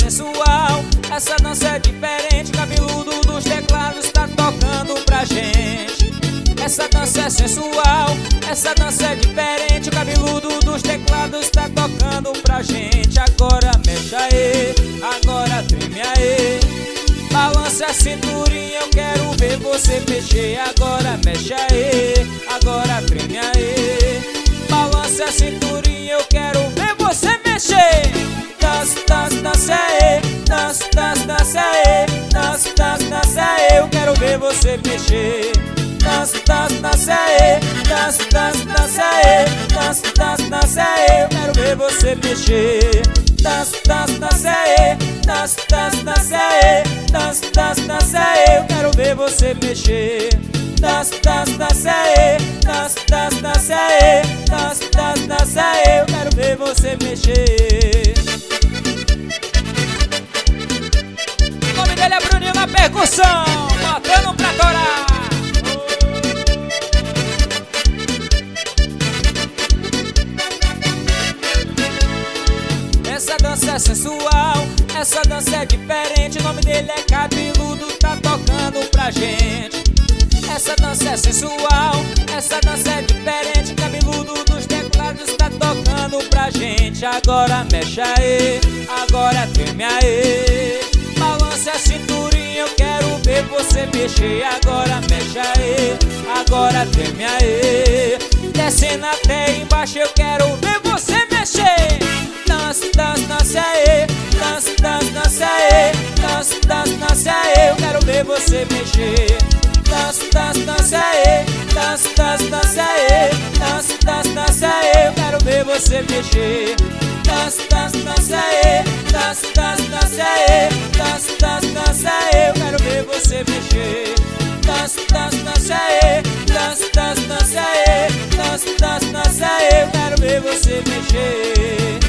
sensual, essa dança é diferente. Cabeludo dos teclados tá tocando pra gente. Essa dança é sensual, essa dança é diferente. O cabeludo dos teclados tá tocando pra gente. Agora mexe aí, agora treme aí. Balança a cinturinha, eu quero ver você mexer. Agora mexe aí, agora treme aí. Balança a cinturinha, eu quero ver você mexer. Dança, dança, dança aí, dança, dança, dança aí, dança, dança, dança aí, eu quero ver você mexer. Dança, dança, dança aí, dança, dança, dança aí, dança, dança, dança aí, eu quero ver você mexer. Dança, dança, dança aí, dança, dança, dança aí, dança, dança, dança aí, eu quero ver você mexer. Dança, dança, dança aí, dança, dança, dança aí, dança, dança, dança aí, eu quero ver você mexer. O nome dele é Bruninho na percussão, botando pra torar. Essa dança é sensual, essa dança é diferente. O nome dele é Cabeludo, tá tocando pra gente. Essa dança é sensual, essa dança é diferente. Cabeludo dos teclados tá tocando pra gente. Agora mexe aí, agora treme aí. Balance a cinturinha, eu quero ver você mexer. Agora mexe aí, agora treme aí. Descendo até embaixo, eu quero ver você mexer. Dança, dança, dança aí, dança, dança, dança aí, dança, dança, dança aí, eu quero ver você mexer. Dança, dança, dança aí, dança, dança, dança aí, dança, dança, dança aí, eu quero ver você mexer. Dança, dança, dança aí, dança, dança, dança aí, dança, dança, dança aí, eu quero ver você mexer. Dança, dança, dança aí, dança, dança, dança aí, dança, dança, dança aí, eu quero ver você mexer.